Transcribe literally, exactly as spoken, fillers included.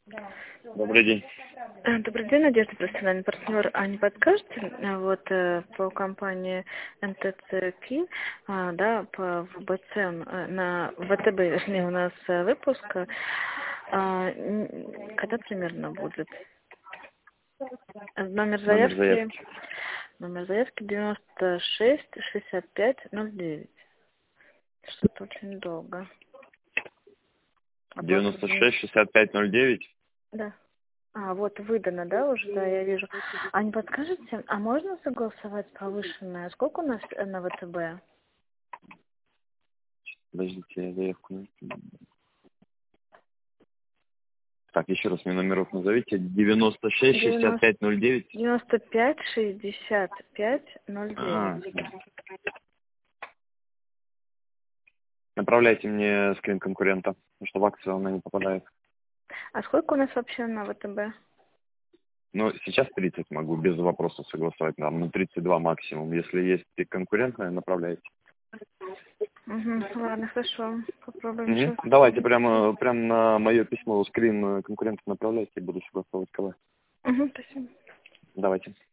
Добрый день. А, Добрый день, Надежда, профессиональный партнер. А не подскажете, а, вот э, по компании эн тэ цэ ки, а, да, по вэ бэ цэ, э, на вэ тэ бэ, вернее, у нас э, выпуск, а, н- когда примерно будет? Э, Номер Номер заявки, заявки. номер заявки девяносто шесть шестьдесят пять ноль девять. Что-то очень долго. Оплата девяносто за- шесть шестьдесят пять ноль девять. Да. А, вот выдано, да, уже, да, я вижу. А не подскажете, а можно согласовать повышенное? Сколько у нас э, на вэ тэ бэ? Подождите, я заявку. не- Так, еще раз мне номеров назовите. девяносто шесть шестьдесят девяносто, пять ноль девять. девяносто пять шестьдесят пять ноль А, девять. направляйте мне скрин конкурента, потому что в акцию она не попадает. А сколько у нас вообще на вэ тэ бэ? Ну, сейчас тридцать могу без вопросов согласовать. Нам ну, тридцать два максимум. Если есть и конкурентная, направляйте. Угу, ладно, хорошо. Попробуем Мгм. сейчас. Давайте прямо, прямо на мое письмо скрин конкурента направляйте и буду согласовывать КВ. Угу, спасибо. Давайте.